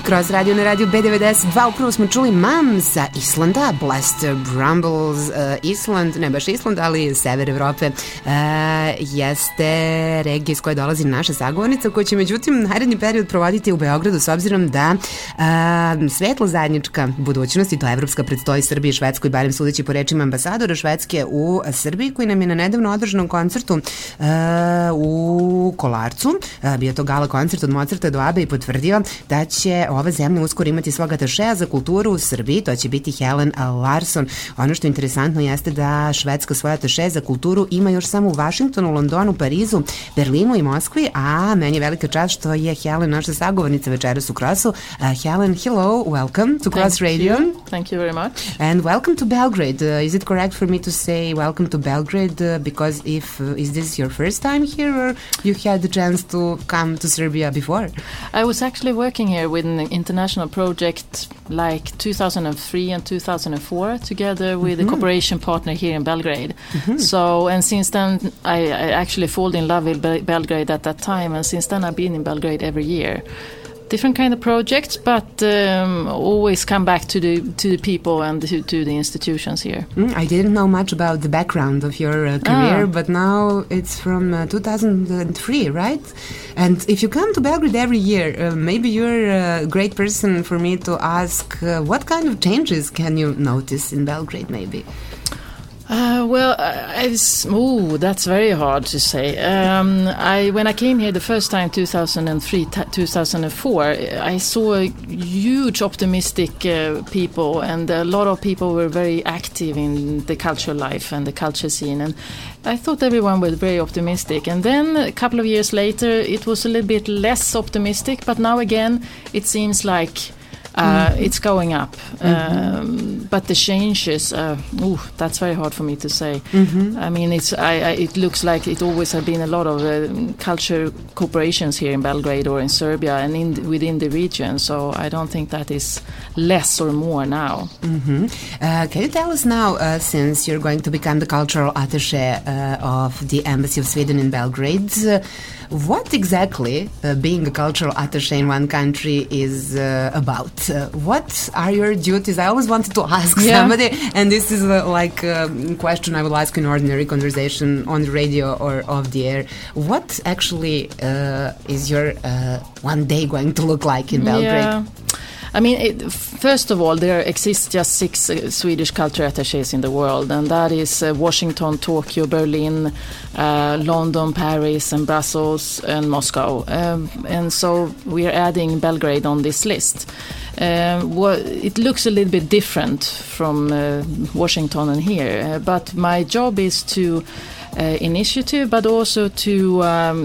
Kroz radio na radio B92 upravo smo čuli Mam sa Islanda, Blessed Brambles Island, ne baš Island, ali sever Evrope jeste regija iz koje dolazi naša sagovornica, koja će međutim naredni period provoditi u Beogradu s obzirom da svetlo zajednička budućnost, i to evropska, predstoji Srbiji i Švedskoj, barem sudeći po rečima ambasadora Švedske u Srbiji, koji nam je na nedavno održanom koncertu u Kolarcu, bio to gala koncert od Mozarta do Abe, i potvrdio da će ova zemlja uskoro imati svog atašeja za kulturu u Srbiji, to će biti Helen Larsson. Ono što je interesantno jeste da Švedska svoja atašeja za kulturu ima još samo u Vašingtonu, Londonu, Parizu, Berlinu i Moskvi, a meni je velika čast što je Helen naša sagovornica večeras u Crossu. Helen, hello, welcome to Cross Radio. Thank you very much. And welcome to Belgrade. Is it correct for me to say welcome to Belgrade? Because is this your first time here, or you had the chance to come to Serbia before? I was actually working here with an international project like 2003 and 2004 together with a cooperation partner here in Belgrade. So, and since then I actually fall in love with Belgrade at that time, and since then I've been in Belgrade every year. Different kind of projects, but always come back to the people and to the institutions here. I didn't know much about the background of your career, but now it's from 2003, right? And if you come to Belgrade every year, maybe you're a great person for me to ask what kind of changes can you notice in Belgrade, maybe? That's very hard to say. When I came here the first time, 2003, 2004, I saw a huge optimistic people, and a lot of people were very active in the cultural life and the culture scene, and I thought everyone was very optimistic. And then a couple of years later, it was a little bit less optimistic, but now again, it seems like it's going up. But the changes, that's very hard for me to say. I mean, it looks like it always have been a lot of culture cooperations here in Belgrade or in Serbia and within the region. So I don't think that is less or more now. Can you tell us now, since you're going to become the cultural attaché of the Embassy of Sweden in Belgrade, what exactly being a cultural attaché in one country is about? What are your duties? I always wanted to ask somebody, and this is like a question I would ask in ordinary conversation on the radio or off the air. What actually is your one day going to look like in Belgrade? Yeah. I mean, first of all, there exists just 6 Swedish culture attachés in the world, and that is Washington, Tokyo, Berlin, London, Paris, and Brussels, and Moscow. And so we are adding Belgrade on this list. It looks a little bit different from Washington and here, but my job is to initiative, but also to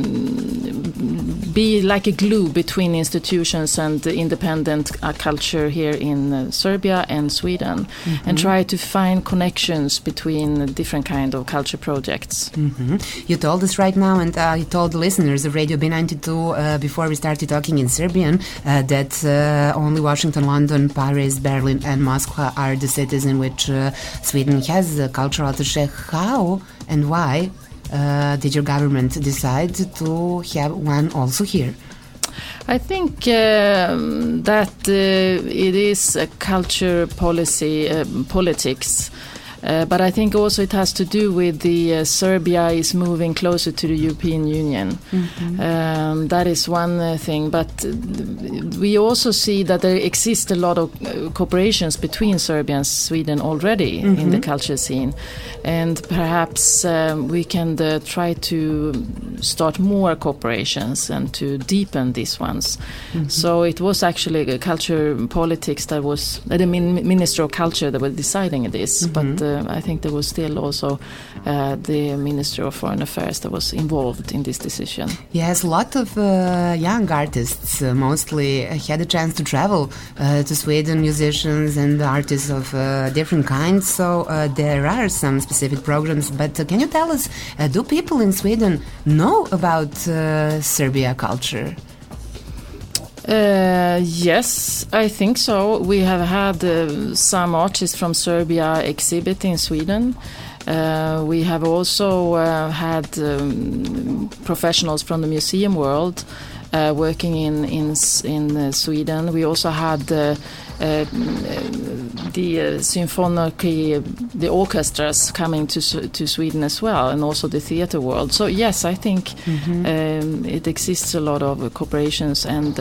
be like a glue between institutions and the independent culture here in Serbia and Sweden, and try to find connections between different kind of culture projects. You told us right now, and you told the listeners of Radio B92 before we started talking in Serbian, that only Washington, London, Paris, Berlin, and Moscow are the cities in which Sweden has a cultural attaché. How and why did your government decide to have one also here? I think that it is a culture policy, politics. But I think also it has to do with the Serbia is moving closer to the European Union. That is one thing. But we also see that there exists a lot of cooperations between Serbia and Sweden already in the culture scene. And perhaps we can try to start more cooperations and to deepen these ones. So it was actually a culture politics that was the Minister of Culture that was deciding this. But I think there was still also the Minister of Foreign Affairs that was involved in this decision. Yes, a lot of young artists mostly had a chance to travel to Sweden, musicians and artists of different kinds. So there are some specific programs. But can you tell us, do people in Sweden know about Serbia culture? Yes, I think so. We have had some artists from Serbia exhibit in Sweden. We have also had professionals from the museum world working in Sweden. We also had the symphony, the orchestras coming to Sweden as well, and also the theater world. So yes, I think it exists a lot of cooperations, and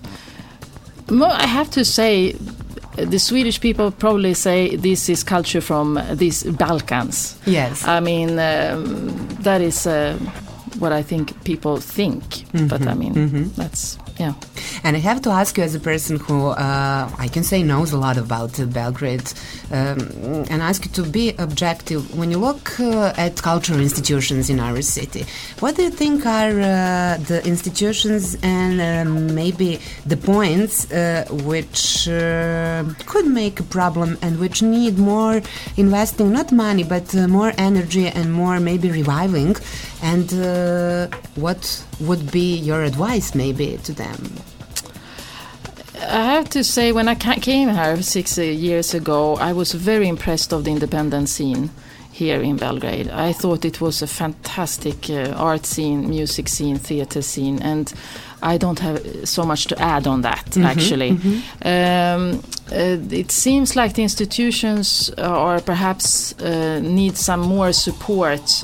I have to say, the Swedish people probably say this is culture from these Balkans. Yes. I mean, that is what I think people think. But I mean, that's, yeah. And I have to ask you, as a person who I can say knows a lot about Belgrade, and ask you to be objective. When you look at cultural institutions in our city, what do you think are the institutions and maybe the points which could make a problem and which need more investing, not money, but more energy and more maybe reviving? And what would be your advice maybe to them? I have to say, when I came here 6 years ago, I was very impressed of the independent scene here in Belgrade. I thought it was a fantastic art scene, music scene, theater scene, and I don't have so much to add on that, actually. It seems like the institutions are perhaps need some more support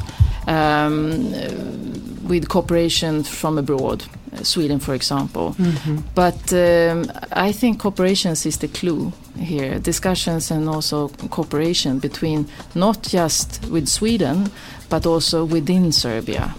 with cooperation from abroad, Sweden, for example. But I think cooperations is the clue here. Discussions and also cooperation between not just with Sweden, but also within Serbia.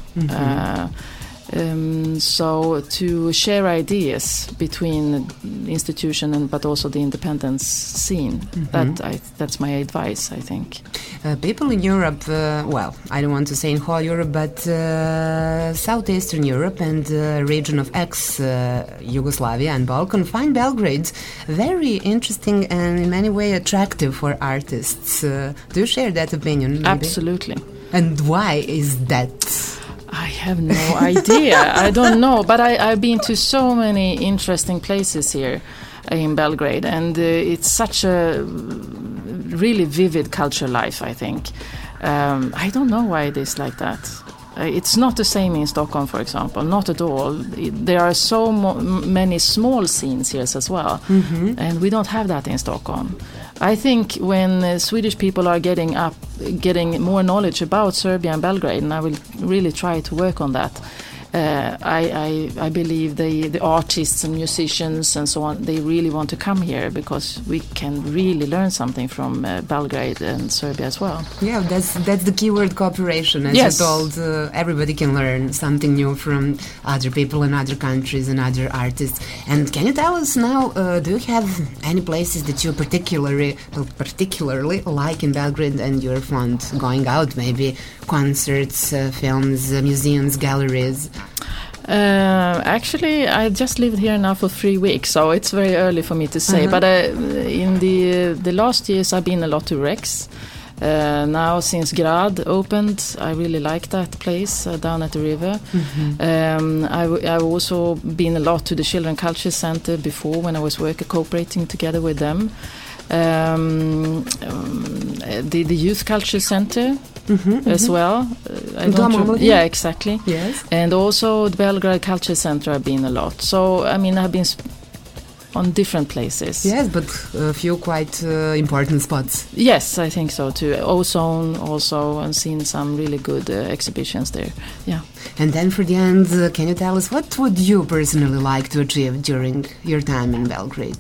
So to share ideas between institution and but also the independence scene. That's my advice, I think. People in Europe, well, I don't want to say in whole Europe, but Southeastern Europe and region of ex-Yugoslavia and Balkan find Belgrade very interesting and in many ways attractive for artists. Do you share that opinion? Maybe? Absolutely. And why is that? I have no idea. I don't know, but I've been to so many interesting places here in Belgrade, and it's such a really vivid culture life, I think. I don't know why it is like that. It's not the same in Stockholm, for example, not at all. There are so many small scenes here as well, and we don't have that in Stockholm. I think when Swedish people are getting more knowledge about Serbia and Belgrade, and I will really try to work on that, I believe the artists and musicians and so on, they really want to come here because we can really learn something from Belgrade and Serbia as well. Yeah, that's the keyword, cooperation. As yes. you told, everybody can learn something new from other people in other countries and other artists. And can you tell us now, do you have any places that you particularly like in Belgrade and you're fond going out, maybe concerts, films, museums, galleries? Actually, I just lived here now for 3 weeks, so it's very early for me to say. But in the last years, I've been a lot to Rex. Now, since Grad opened, I really like that place down at the river. I've also been a lot to the Children Culture Center before when I was cooperating together with them. The Youth Culture Center as well. Yeah, exactly. Yes. And also the Belgrade Culture Center I've been a lot. So, I mean, I've been on different places. Yes, but a few quite important spots. Yes, I think so too. Ozone also, and seen some really good exhibitions there. Yeah. And then for the end, can you tell us what would you personally like to achieve during your time in Belgrade?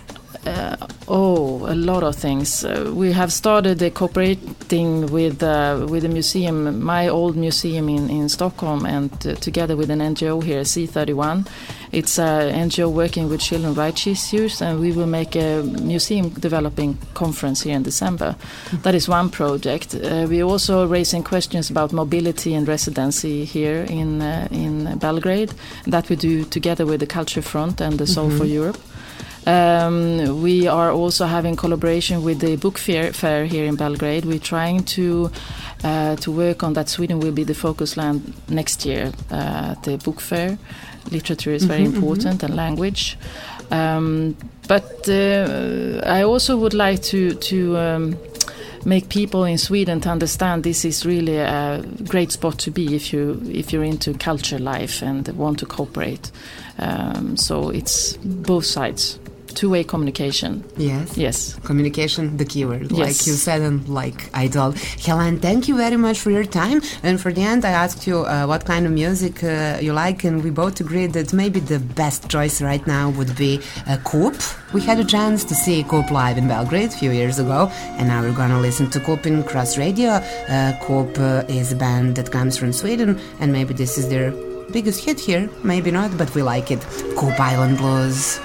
A lot of things. We have started cooperating with the museum, my old museum in Stockholm, and together with an NGO here, C31. It's an NGO working with children rights issues, and we will make a museum developing conference here in December. That is one project. We're also raising questions about mobility and residency here in Belgrade. That we do together with the Culture Front and the Soul for Europe. We are also having collaboration with the book fair here in Belgrade. We're trying to work on that. Sweden will be the focus land next year at the book fair. Literature is very important, and language. But I also would like to make people in Sweden to understand this is really a great spot to be if you're into culture life and want to cooperate. So it's both sides. Two-way communication. Yes. Communication, the keyword, yes. Like you said and like I told. Helen, thank you very much for your time. And for the end, I asked you what kind of music you like, and we both agreed that maybe the best choice right now would be Coop. We had a chance to see Coop live in Belgrade a few years ago, and now we're gonna listen to Coop in Cross Radio. Coop is a band that comes from Sweden, and maybe this is their biggest hit here. Maybe not, but we like it. Coop Island Blues.